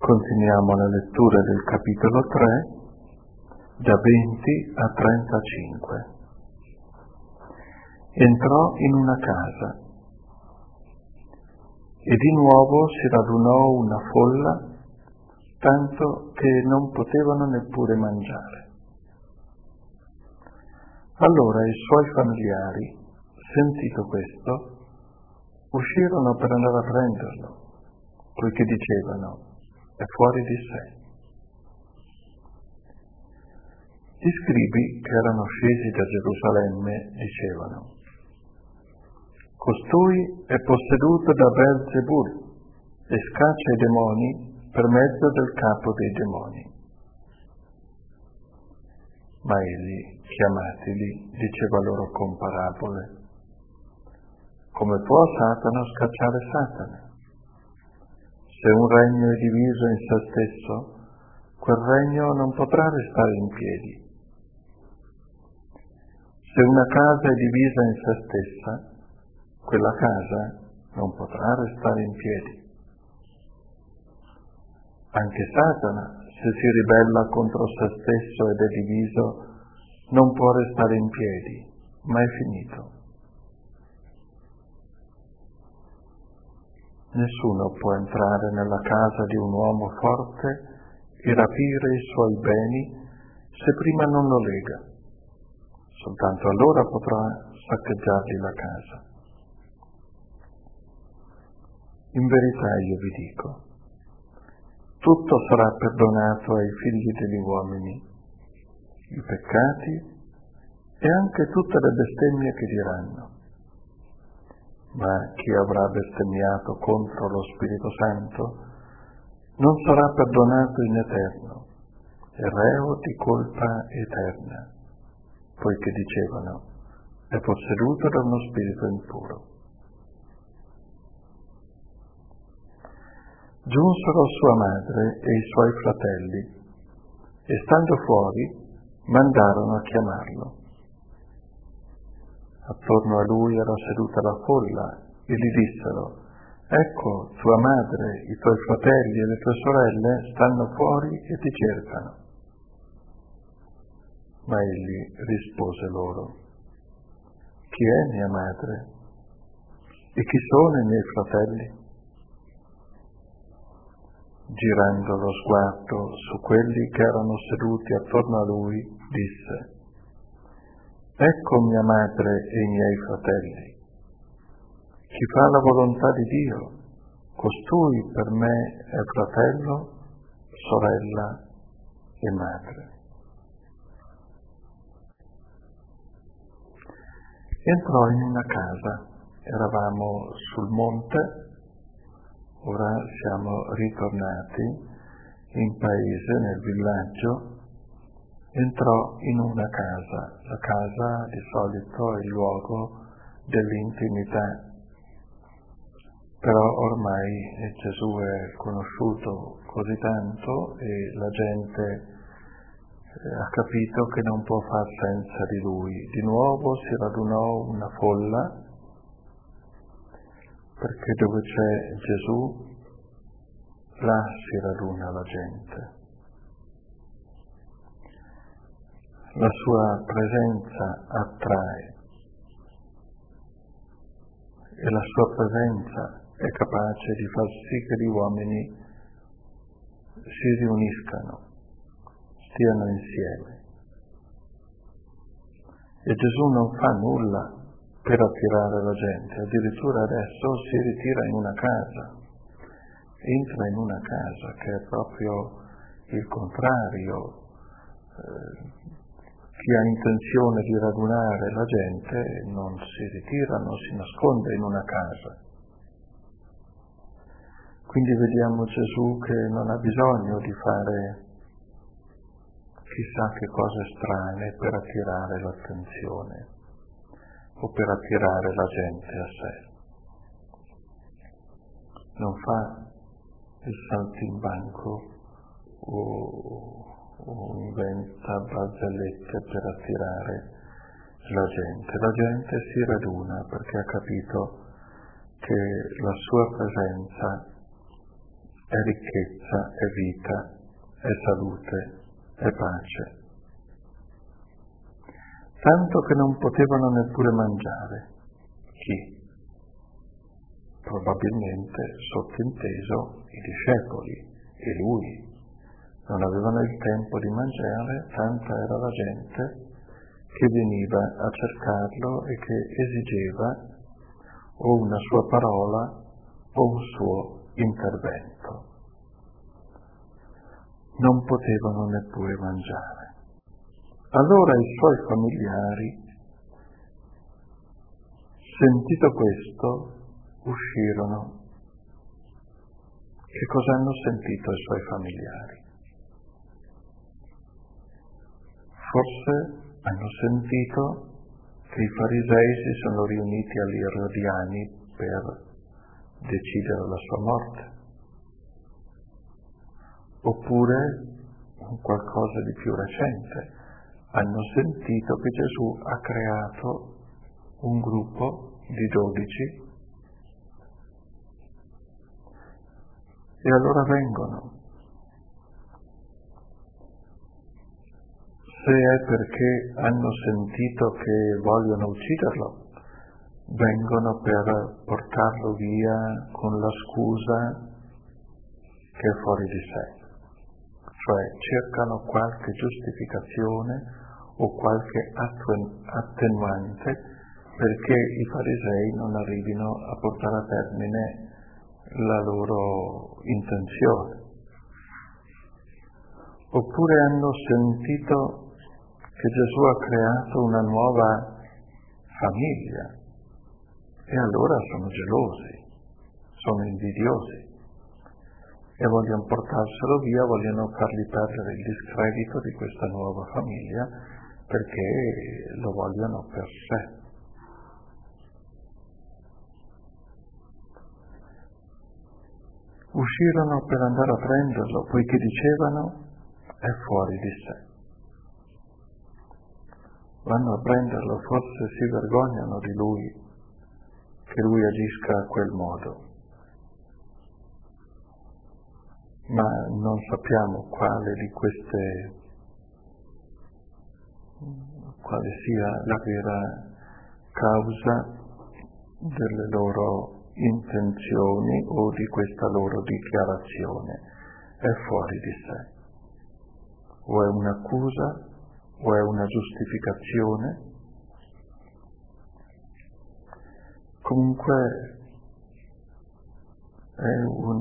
Continuiamo la lettura del capitolo 3, da 20 a 35. Entrò in una casa e di nuovo si radunò una folla, tanto che non potevano neppure mangiare. Allora i suoi familiari, sentito questo, uscirono per andare a prenderlo, poiché dicevano: è fuori di sé. Gli scribi che erano scesi da Gerusalemme dicevano: costui è posseduto da Beelzebul e scaccia i demoni per mezzo del capo dei demoni. Ma egli, chiamatili, diceva loro con parabole: come può Satana scacciare Satana? Se un regno è diviso in se stesso, quel regno non potrà restare in piedi. Se una casa è divisa in se stessa, quella casa non potrà restare in piedi. Anche Satana, se si ribella contro se stesso ed è diviso, non può restare in piedi, ma è finito. Nessuno può entrare nella casa di un uomo forte e rapire i suoi beni se prima non lo lega. Soltanto allora potrà saccheggiargli la casa. In verità io vi dico, tutto sarà perdonato ai figli degli uomini, i peccati e anche tutte le bestemmie che diranno. Ma chi avrà bestemmiato contro lo Spirito Santo non sarà perdonato in eterno, è reo di colpa eterna, poiché dicevano: è posseduto da uno spirito impuro. Giunsero sua madre e i suoi fratelli e, stando fuori, mandarono a chiamarlo. Attorno a lui era seduta la folla e gli dissero: ecco, tua madre, i tuoi fratelli e le tue sorelle stanno fuori e ti cercano. Ma egli rispose loro: chi è mia madre? E chi sono i miei fratelli? Girando lo sguardo su quelli che erano seduti attorno a lui, disse: ecco mia madre e i miei fratelli. Chi fa la volontà di Dio, costui per me è fratello, sorella e madre. Entrò in una casa, eravamo sul monte, ora siamo ritornati in paese, nel villaggio. Entrò in una casa, la casa di solito è il luogo dell'intimità, però ormai Gesù è conosciuto così tanto e la gente ha capito che non può far senza di lui. Di nuovo si radunò una folla, perché dove c'è Gesù, là si raduna la gente. La sua presenza attrae e la sua presenza è capace di far sì che gli uomini si riuniscano, stiano insieme. E Gesù non fa nulla per attirare la gente, addirittura adesso si ritira in una casa, entra in una casa che è proprio il contrario. Chi ha intenzione di radunare la gente non si ritira, non si nasconde in una casa. Quindi vediamo Gesù che non ha bisogno di fare chissà che cose strane per attirare l'attenzione o per attirare la gente a sé. Non fa il saltimbanco o inventa barzellette per attirare la gente. La gente si raduna perché ha capito che la sua presenza è ricchezza, è vita, è salute, è pace. Tanto che non potevano neppure mangiare. Chi? Probabilmente, sottinteso, i discepoli e lui. Non avevano il tempo di mangiare, tanta era la gente che veniva a cercarlo e che esigeva o una sua parola o un suo intervento. Non potevano neppure mangiare. Allora i suoi familiari, sentito questo, uscirono. Che cosa hanno sentito i suoi familiari? Forse hanno sentito che i farisei si sono riuniti agli Erodiani per decidere la sua morte. Oppure, qualcosa di più recente, hanno sentito che Gesù ha creato un gruppo di 12 e allora vengono. Se è perché hanno sentito che vogliono ucciderlo, vengono per portarlo via con la scusa che è fuori di sé. Cioè cercano qualche giustificazione o qualche attenuante perché i farisei non arrivino a portare a termine la loro intenzione. Oppure hanno sentito che Gesù ha creato una nuova famiglia e allora sono gelosi, sono invidiosi e vogliono portarselo via, vogliono fargli perdere il discredito di questa nuova famiglia perché lo vogliono per sé. Uscirono per andare a prenderlo, poiché dicevano è fuori di sé. Vanno a prenderlo, forse si vergognano di lui, che lui agisca a quel modo. Ma non sappiamo quale sia la vera causa delle loro intenzioni o di questa loro dichiarazione. È fuori di sé. O è un'accusa o è una giustificazione. Comunque è un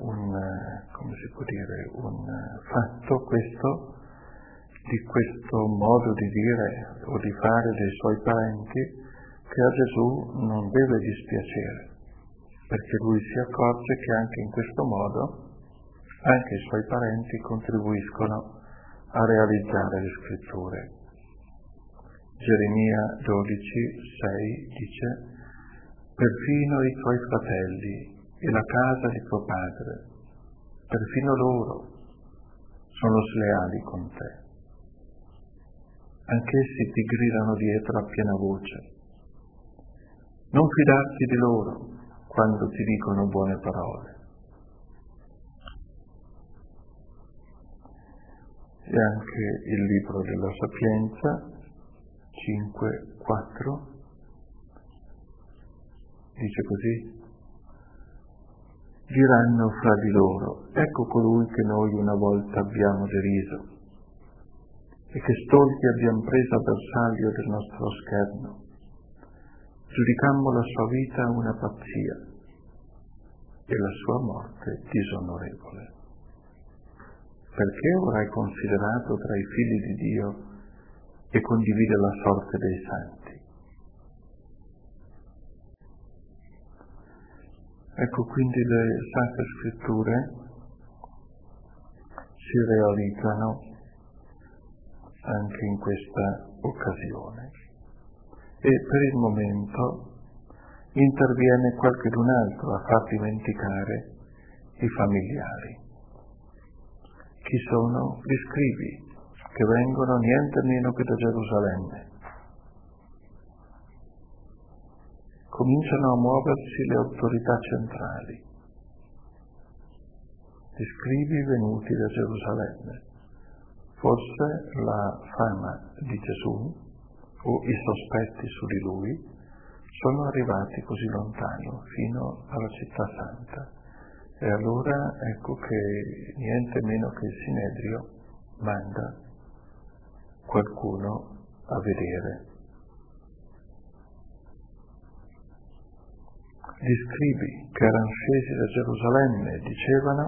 fatto questo, di questo modo di dire o di fare dei suoi parenti, che a Gesù non deve dispiacere, perché lui si accorge che anche in questo modo anche i suoi parenti contribuiscono a realizzare le scritture. Geremia 12:6 dice: perfino i tuoi fratelli e la casa di tuo padre, perfino loro sono sleali con te. Anch'essi ti gridano dietro a piena voce. Non fidarti di loro quando ti dicono buone parole. E anche il libro della Sapienza 5:4 dice così: diranno fra di loro, ecco colui che noi una volta abbiamo deriso e che stolti abbiamo preso a bersaglio del nostro scherno. Giudicammo la sua vita una pazzia e la sua morte disonorevole. Perché ora è considerato tra i figli di Dio e condivide la sorte dei santi. Ecco, quindi le Sacre Scritture si realizzano anche in questa occasione e per il momento interviene qualcun altro a far dimenticare i familiari. Chi sono? Gli scribi, che vengono niente meno che da Gerusalemme. Cominciano a muoversi le autorità centrali. gli scribi venuti da Gerusalemme. Forse la fama di Gesù o i sospetti su di lui sono arrivati così lontano, fino alla città santa. E allora ecco che niente meno che il Sinedrio manda qualcuno a vedere. Gli scribi che erano scesi da Gerusalemme dicevano: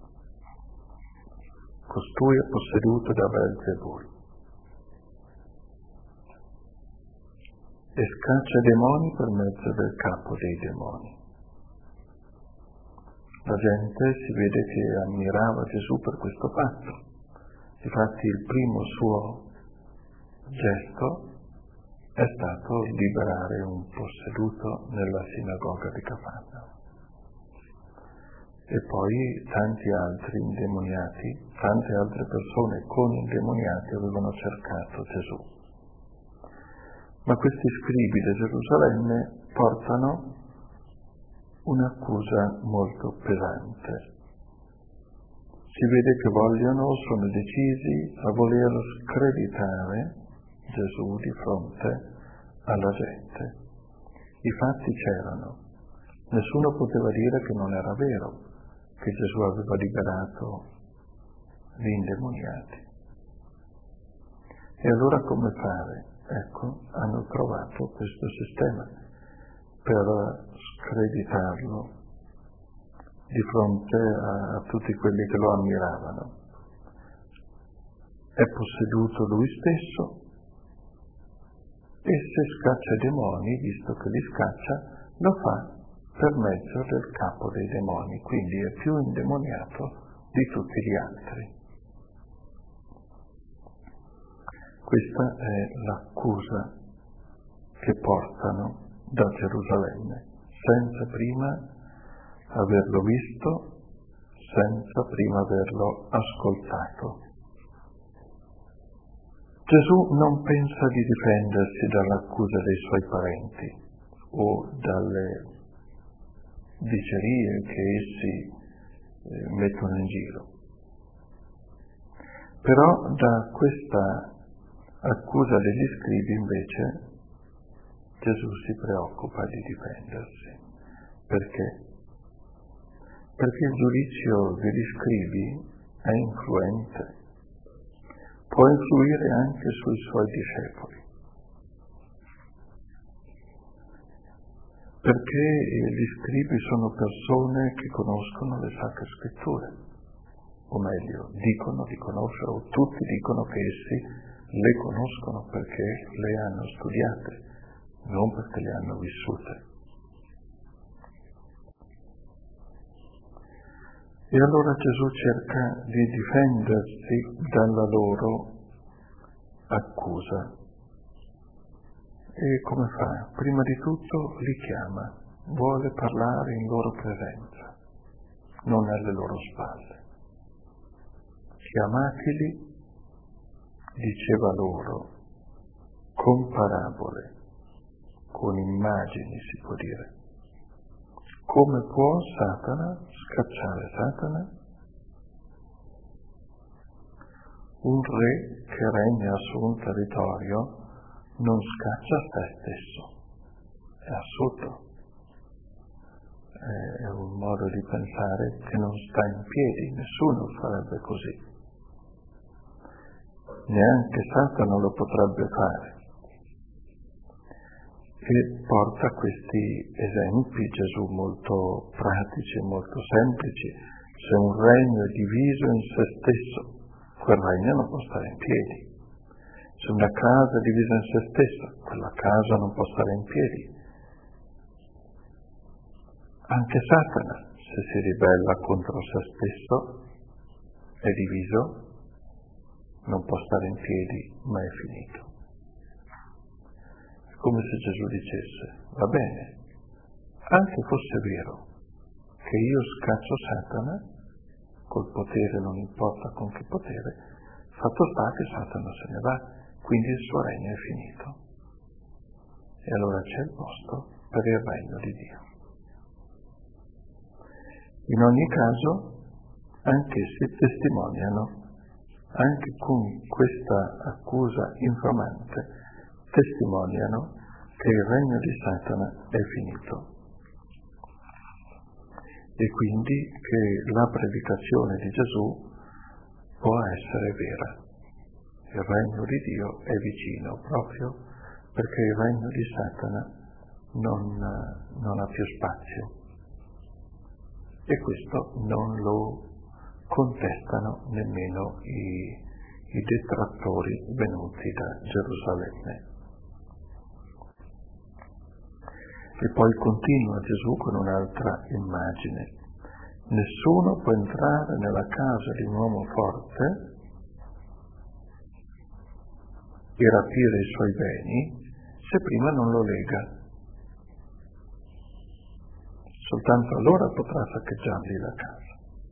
costui è posseduto da Belzebul e scaccia i demoni per mezzo del capo dei demoni. La gente si vede che ammirava Gesù per questo fatto. Infatti il primo suo gesto è stato liberare un posseduto nella sinagoga di Cafarnao. E poi tanti altri indemoniati, tante altre persone con indemoniati avevano cercato Gesù. Ma questi scribi di Gerusalemme portano un'accusa molto pesante. Si vede che sono decisi a voler screditare Gesù di fronte alla gente. I fatti c'erano. Nessuno poteva dire che non era vero che Gesù aveva liberato gli indemoniati. E allora come fare? Ecco, hanno trovato questo sistema per screditarlo di fronte a tutti quelli che lo ammiravano. È posseduto lui stesso e se scaccia i demoni, visto che li scaccia, lo fa per mezzo del capo dei demoni, quindi è più indemoniato di tutti gli altri. Questa è l'accusa che portano da Gerusalemme, senza prima averlo visto, senza prima averlo ascoltato. Gesù non pensa di difendersi dall'accusa dei suoi parenti o dalle dicerie che essi mettono in giro. Però da questa accusa degli scribi invece Gesù si preoccupa di difendersi. Perché? Perché il giudizio degli scribi è influente, può influire anche sui suoi discepoli. Perché gli scribi sono persone che conoscono le Sacre Scritture, o meglio, dicono di conoscere, o tutti dicono che essi le conoscono perché le hanno studiate, non perché le hanno vissute. E allora Gesù cerca di difendersi dalla loro accusa. E come fa? Prima di tutto li chiama, vuole parlare in loro presenza, non alle loro spalle. Chiamateli, diceva loro, con parabole, con immagini si può dire. Come può Satana scacciare Satana? Un re che regna su un territorio non scaccia se stesso, è assurdo. È un modo di pensare che non sta in piedi, nessuno farebbe così. Neanche Satana lo potrebbe fare. E porta questi esempi, Gesù, molto pratici, molto semplici. Se un regno è diviso in se stesso, quel regno non può stare in piedi. Se una casa è divisa in se stessa, quella casa non può stare in piedi. Anche Satana, se si ribella contro se stesso, è diviso, non può stare in piedi, ma è finito. È come se Gesù dicesse, va bene, anche fosse vero che io scaccio Satana, col potere, non importa con che potere, fatto sta che Satana se ne va, quindi il suo regno è finito. E allora c'è il posto per il regno di Dio. In ogni caso, anch'essi testimoniano, anche con questa accusa infamante, testimoniano che il regno di Satana è finito. E quindi che la predicazione di Gesù può essere vera. Il regno di Dio è vicino proprio perché il regno di Satana non ha più spazio. E questo non lo contestano nemmeno i detrattori venuti da Gerusalemme. E poi continua Gesù con un'altra immagine. Nessuno può entrare nella casa di un uomo forte e rapire i suoi beni se prima non lo lega. Soltanto allora potrà saccheggiargli la casa.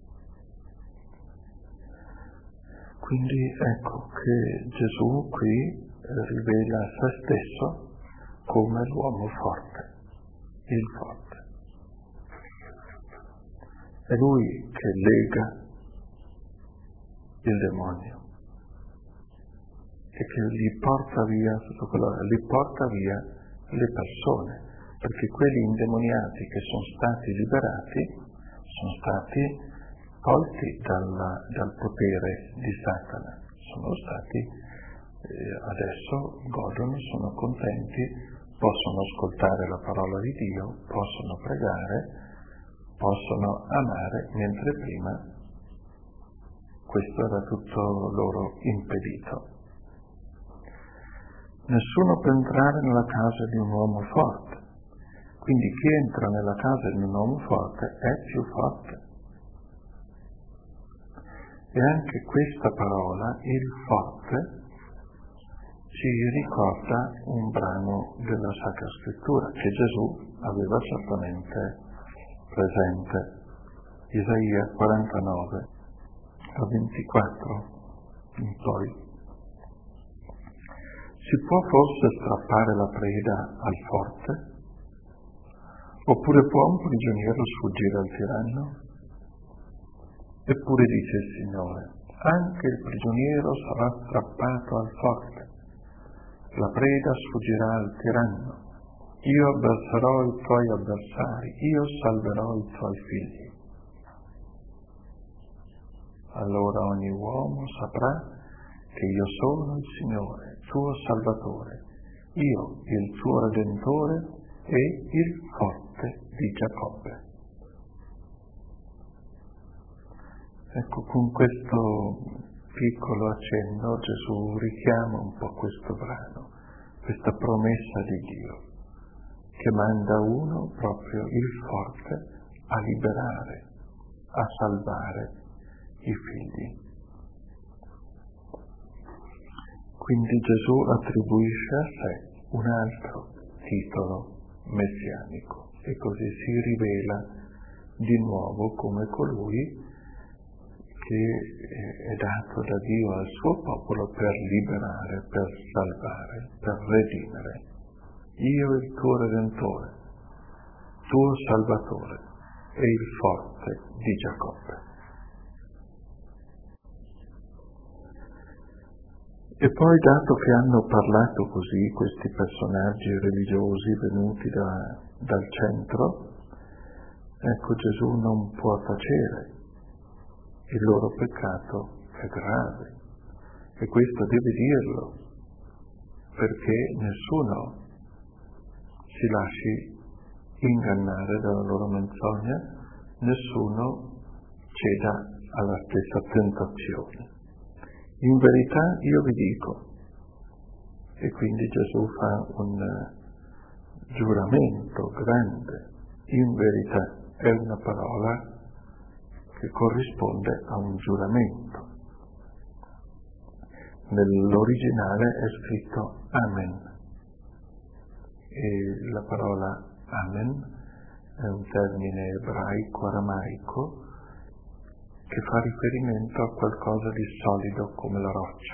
Quindi ecco che Gesù qui rivela se stesso come l'uomo forte, il forte. È lui che lega il demonio e che gli porta via le persone, perché quelli indemoniati che sono stati liberati sono stati tolti dal potere di Satana, sono stati adesso godono, sono contenti, possono ascoltare la parola di Dio, possono pregare, possono amare, mentre prima questo era tutto loro impedito. Nessuno può entrare nella casa di un uomo forte, quindi chi entra nella casa di un uomo forte è più forte. E anche questa parola, il forte, ci ricorda un brano della Sacra Scrittura che Gesù aveva certamente presente. Isaia 49, a 24 in poi. Si può forse strappare la preda al forte? Oppure può un prigioniero sfuggire al tiranno? Eppure dice il Signore, anche il prigioniero sarà strappato al forte, la preda sfuggirà al tiranno, io avverserò i tuoi avversari, io salverò i tuoi figli. Allora ogni uomo saprà che io sono il Signore, tuo Salvatore, io il tuo Redentore e il forte di Giacobbe. Ecco, con questo piccolo accenno Gesù richiama un po' questo brano, questa promessa di Dio, che manda uno, proprio il forte, a liberare, a salvare i figli. Quindi Gesù attribuisce a sé un altro titolo messianico e così si rivela di nuovo come colui che è dato da Dio al suo popolo per liberare, per salvare, per redimere. Io il tuo Redentore, tuo Salvatore e il forte di Giacobbe. E poi, dato che hanno parlato così questi personaggi religiosi venuti dal centro, ecco Gesù non può tacere. Il loro peccato è grave e questo deve dirlo, perché nessuno si lasci ingannare dalla loro menzogna, nessuno ceda alla stessa tentazione. In verità io vi dico, e quindi Gesù fa un giuramento grande, in verità è una parola che corrisponde a un giuramento. Nell'originale è scritto Amen e la parola Amen è un termine ebraico, aramaico, che fa riferimento a qualcosa di solido come la roccia,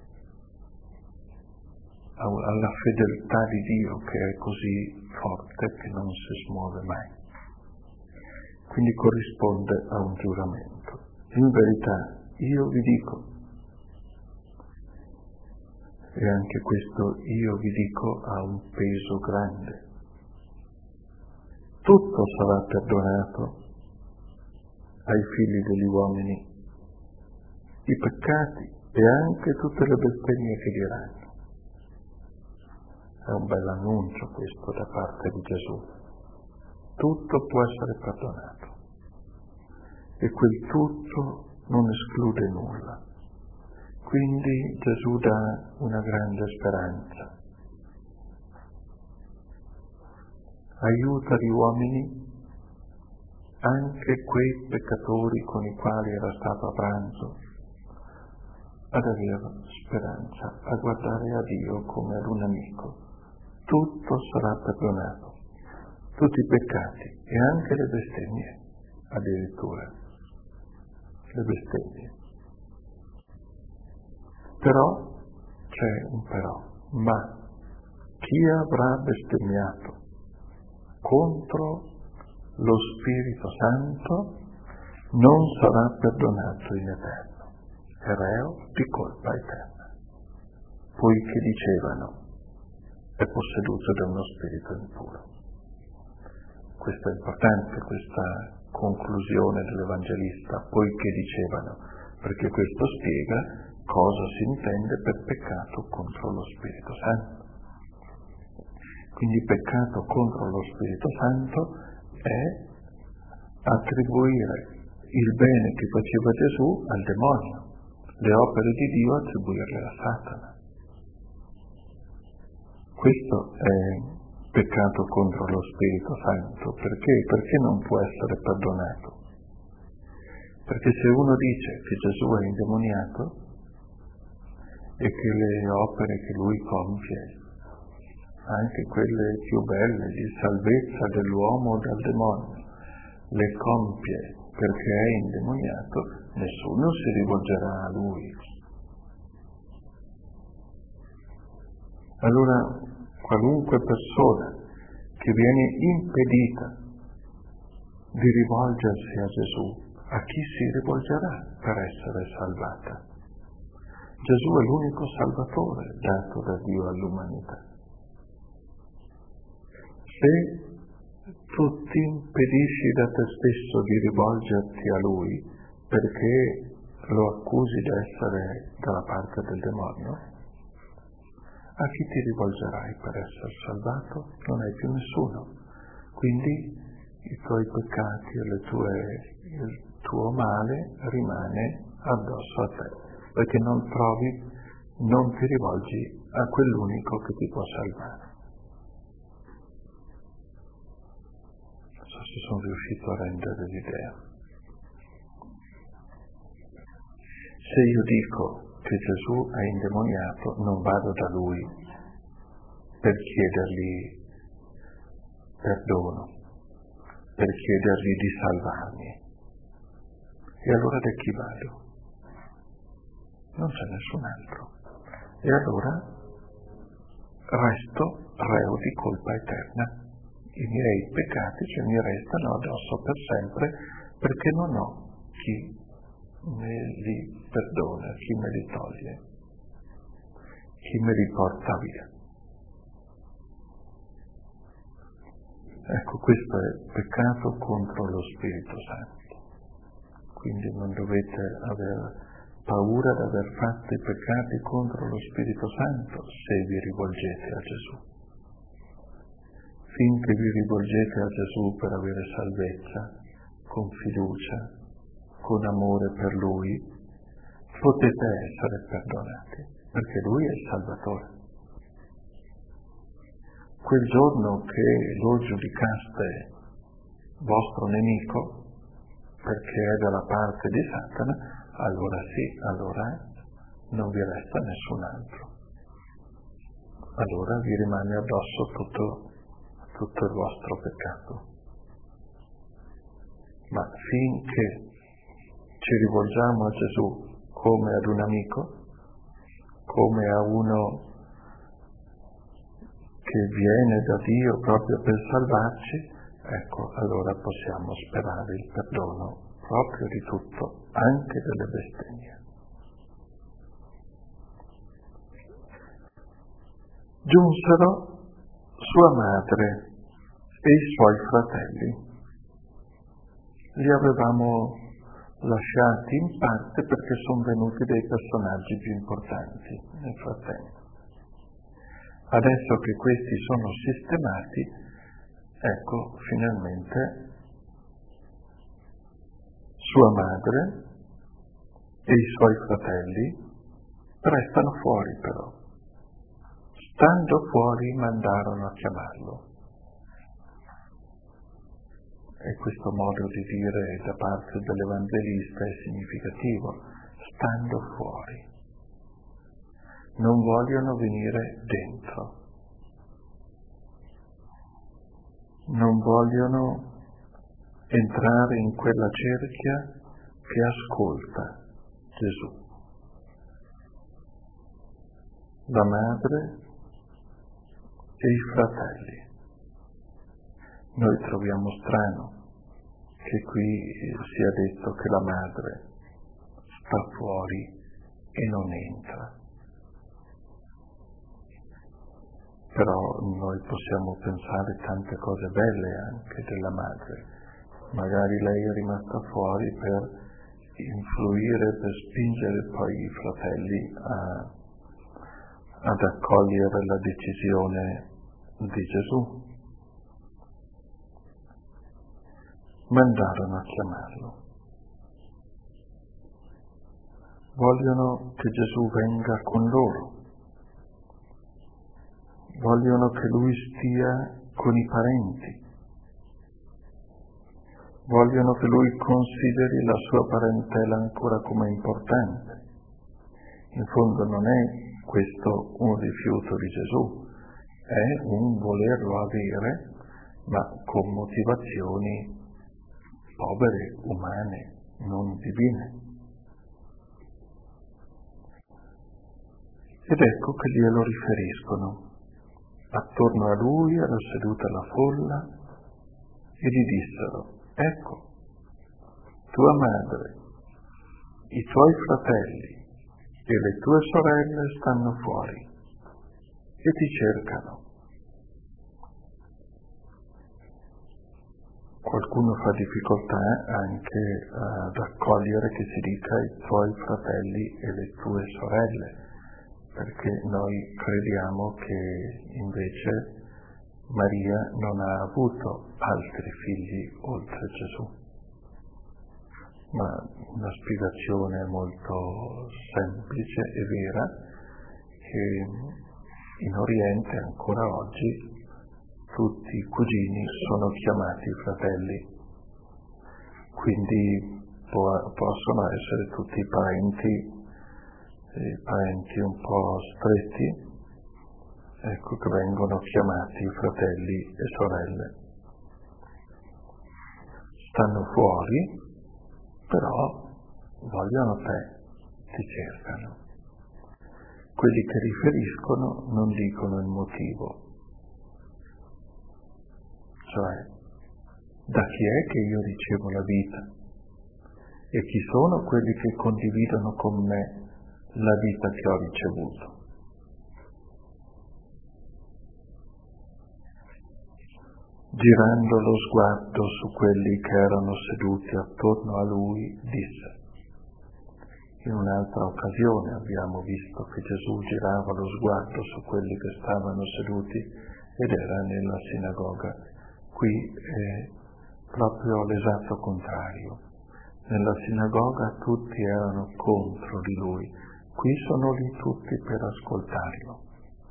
alla fedeltà di Dio che è così forte che non si smuove mai. Quindi corrisponde a un giuramento. In verità, io vi dico, e anche questo io vi dico ha un peso grande. Tutto sarà perdonato ai figli degli uomini, i peccati e anche tutte le bestemmie che diranno. È un bel annuncio questo da parte di Gesù. Tutto può essere perdonato e quel tutto non esclude nulla. Quindi Gesù dà una grande speranza. Aiuta gli uomini, anche quei peccatori con i quali era stato a pranzo, ad avere speranza, a guardare a Dio come ad un amico. Tutto sarà perdonato, tutti i peccati e anche le bestemmie, addirittura, le bestemmie. Però, c'è un però, ma chi avrà bestemmiato contro lo Spirito Santo non sarà perdonato in eterno, è reo di colpa eterna, poiché dicevano è posseduto da uno spirito impuro. Questo è importante, questa conclusione dell'Evangelista, poiché dicevano, perché questo spiega cosa si intende per peccato contro lo Spirito Santo. Quindi peccato contro lo Spirito Santo è attribuire il bene che faceva Gesù al demonio, le opere di Dio attribuirle a Satana. Questo è peccato contro lo Spirito Santo. Perché? Perché non può essere perdonato. Perché se uno dice che Gesù è indemoniato e che le opere che lui compie, anche quelle più belle di salvezza dell'uomo dal demonio, le compie perché è indemoniato, nessuno si rivolgerà a lui. Allora, qualunque persona che viene impedita di rivolgersi a Gesù, a chi si rivolgerà per essere salvata? Gesù è l'unico Salvatore dato da Dio all'umanità. Se tu ti impedisci da te stesso di rivolgerti a Lui perché lo accusi di essere dalla parte del demonio, a chi ti rivolgerai per essere salvato? Non hai più nessuno. Quindi i tuoi peccati e il tuo male rimane addosso a te, perché non ti rivolgi a quell'unico che ti può salvare. Non so se sono riuscito a rendere l'idea. Se io dico che Gesù è indemoniato, non vado da Lui per chiedergli perdono, per chiedergli di salvarmi. E allora da chi vado? Non c'è nessun altro. E allora resto reo di colpa eterna. I miei peccati mi restano addosso per sempre perché non ho chi me li perdona, chi me li toglie, chi me li porta via. Ecco, questo è peccato contro lo Spirito Santo. Quindi non dovete aver paura di aver fatto i peccati contro lo Spirito Santo se vi rivolgete a Gesù. Finché vi rivolgete a Gesù per avere salvezza, con fiducia, con amore per Lui, potete essere perdonati, perché Lui è il Salvatore. Quel giorno che lo giudicaste vostro nemico, perché è dalla parte di Satana, allora sì, allora non vi resta nessun altro. Allora vi rimane addosso tutto il vostro peccato. Ma finché ci rivolgiamo a Gesù come ad un amico, come a uno che viene da Dio proprio per salvarci, ecco, allora possiamo sperare il perdono proprio di tutto, anche delle bestemmie. Giunsero sua madre e i suoi fratelli. Li avevamo lasciati in parte perché sono venuti dei personaggi più importanti nel frattempo. Adesso che questi sono sistemati, ecco, finalmente sua madre e i suoi fratelli restano fuori però. Stando fuori mandarono a chiamarlo. E questo modo di dire da parte dell'Evangelista è significativo. Stando fuori. Non vogliono venire dentro. Non vogliono entrare in quella cerchia che ascolta Gesù. La madre e i fratelli. Noi troviamo strano che qui sia detto che la madre sta fuori e non entra. Però noi possiamo pensare tante cose belle anche della madre. Magari lei è rimasta fuori per influire, per spingere poi i fratelli ad accogliere la decisione di Gesù. Mandarono a chiamarlo. Vogliono che Gesù venga con loro. Vogliono che lui stia con i parenti. Vogliono che lui consideri la sua parentela ancora come importante. In fondo non è questo un rifiuto di Gesù, è un volerlo avere, ma con motivazioni povere, umane, non divine. Ed ecco che glielo riferiscono. Attorno a lui era seduta la folla e gli dissero: ecco, tua madre, i tuoi fratelli e le tue sorelle stanno fuori e ti cercano. Qualcuno fa difficoltà anche ad accogliere che si dica i tuoi fratelli e le tue sorelle, perché noi crediamo che invece Maria non ha avuto altri figli oltre Gesù. Ma una spiegazione molto semplice e vera che in Oriente ancora oggi tutti i cugini sono chiamati fratelli, quindi possono essere tutti parenti un po' stretti, ecco che vengono chiamati fratelli e sorelle. Stanno fuori, però vogliono te, ti cercano. Quelli che riferiscono non dicono il motivo. Cioè, da chi è che io ricevo la vita? E chi sono quelli che condividono con me la vita che ho ricevuto? Girando lo sguardo su quelli che erano seduti attorno a lui, disse. In un'altra occasione abbiamo visto che Gesù girava lo sguardo su quelli che stavano seduti ed era nella sinagoga. Qui è proprio l'esatto contrario. Nella sinagoga tutti erano contro di lui, qui sono lì tutti per ascoltarlo.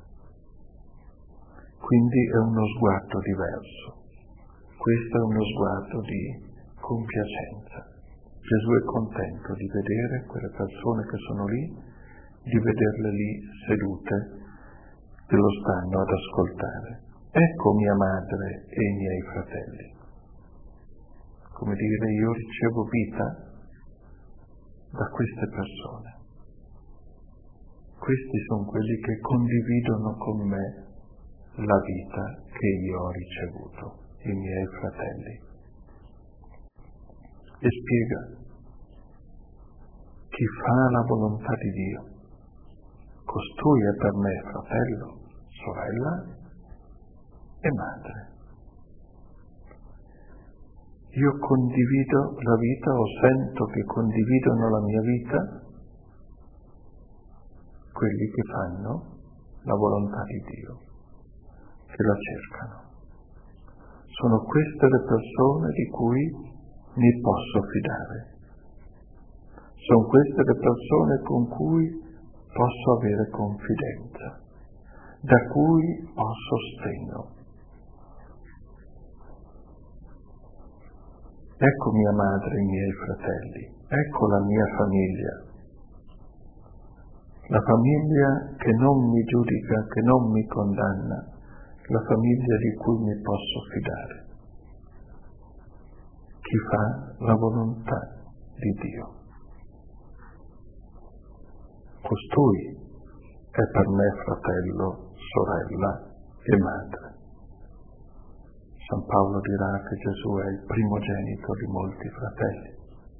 Quindi è uno sguardo diverso. Questo è uno sguardo di compiacenza. Gesù è contento di vedere quelle persone che sono lì, di vederle lì sedute che lo stanno ad ascoltare. Ecco mia madre e i miei fratelli. Come dire, io ricevo vita da queste persone. Questi sono quelli che condividono con me la vita che io ho ricevuto, i miei fratelli. e spiega: chi fa la volontà di Dio, costui è per me fratello, sorella e madre. Io condivido la vita o sento che condividono la mia vita quelli che fanno la volontà di Dio, che la cercano. Sono queste le persone di cui mi posso fidare. Sono queste le persone con cui posso avere confidenza, da cui ho sostegno. Ecco mia madre e i miei fratelli, ecco la mia famiglia. La famiglia che non mi giudica, che non mi condanna, la famiglia di cui mi posso fidare. Chi fa la volontà di Dio. Costui è per me fratello, sorella e madre. San Paolo dirà che Gesù è il primogenito di molti fratelli.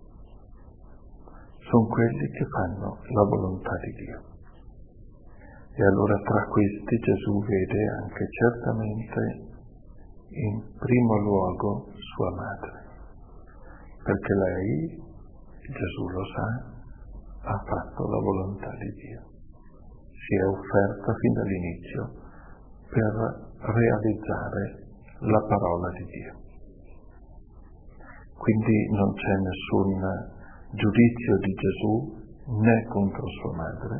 Sono quelli che fanno la volontà di Dio. E allora tra questi Gesù vede anche certamente in primo luogo sua madre, perché lei, Gesù lo sa, ha fatto la volontà di Dio. Si è offerta fin dall'inizio per realizzare la parola di Dio. Quindi non c'è nessun giudizio di Gesù né contro sua madre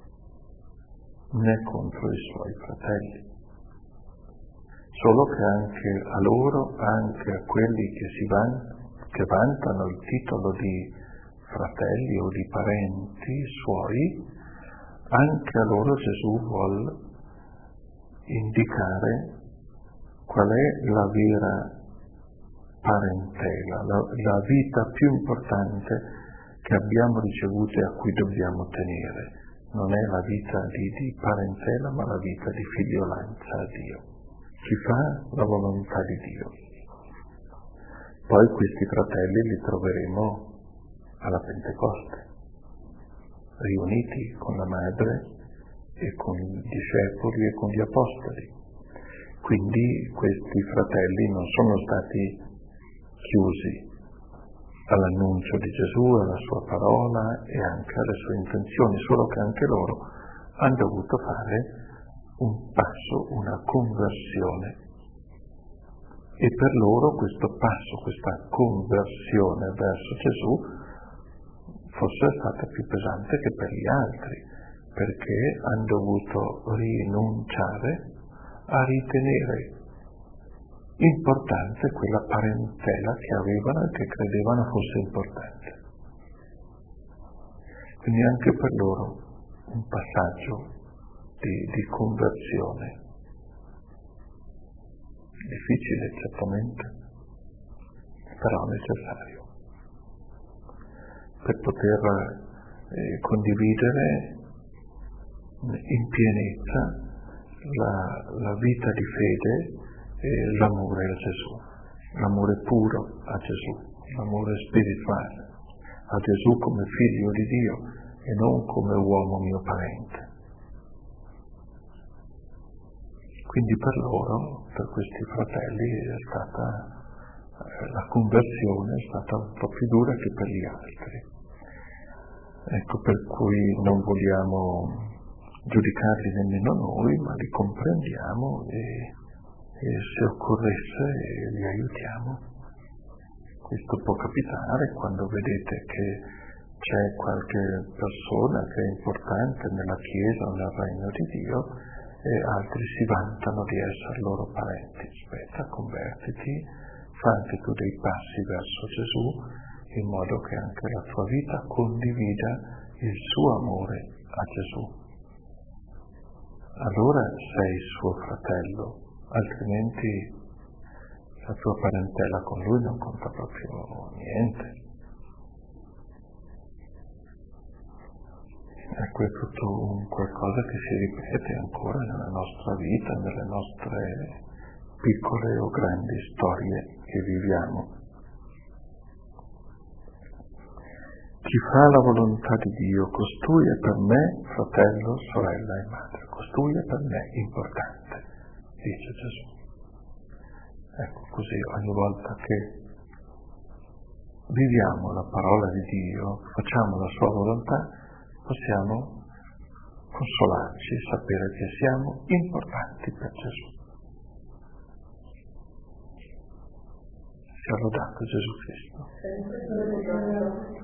né contro i suoi fratelli, solo che anche a loro, anche a quelli che vantano il titolo di fratelli o di parenti suoi, anche a loro Gesù vuol indicare qual è la vera parentela, la vita più importante che abbiamo ricevuto e a cui dobbiamo tenere. Non è la vita di parentela, ma la vita di figliolanza a Dio. Chi fa la volontà di Dio. Poi questi fratelli li troveremo alla Pentecoste, riuniti con la madre e con i discepoli e con gli apostoli. Quindi questi fratelli non sono stati chiusi all'annuncio di Gesù, alla sua parola e anche alle sue intenzioni, solo che anche loro hanno dovuto fare un passo, una conversione. E per loro questo passo, questa conversione verso Gesù, forse è stata più pesante che per gli altri, perché hanno dovuto rinunciare a ritenere importante quella parentela che avevano e che credevano fosse importante. Quindi anche per loro un passaggio di conversione, difficile certamente, però necessario, per poter condividere in pienezza la vita di fede e l'amore a Gesù, l'amore puro a Gesù, l'amore spirituale a Gesù come figlio di Dio e non come uomo mio parente. Quindi per loro, per questi fratelli, è stata la conversione è stata un po' più dura che per gli altri. Ecco per cui non vogliamo giudicarli nemmeno noi, ma li comprendiamo e se occorresse li aiutiamo. Questo può capitare quando vedete che c'è qualche persona che è importante nella Chiesa o nel Regno di Dio e altri si vantano di essere loro parenti. Aspetta, convertiti, fa anche tu dei passi verso Gesù in modo che anche la tua vita condivida il suo amore a Gesù. Allora sei suo fratello, altrimenti la tua parentela con lui non conta proprio niente. Ecco, è tutto qualcosa che si ripete ancora nella nostra vita, nelle nostre piccole o grandi storie che viviamo. Chi fa la volontà di Dio, costui è per me fratello, sorella e madre. Costui è per me importante, dice Gesù. Ecco, così ogni volta che viviamo la parola di Dio, facciamo la sua volontà, possiamo consolarci, sapere che siamo importanti per Gesù. Sia lodato Gesù Cristo.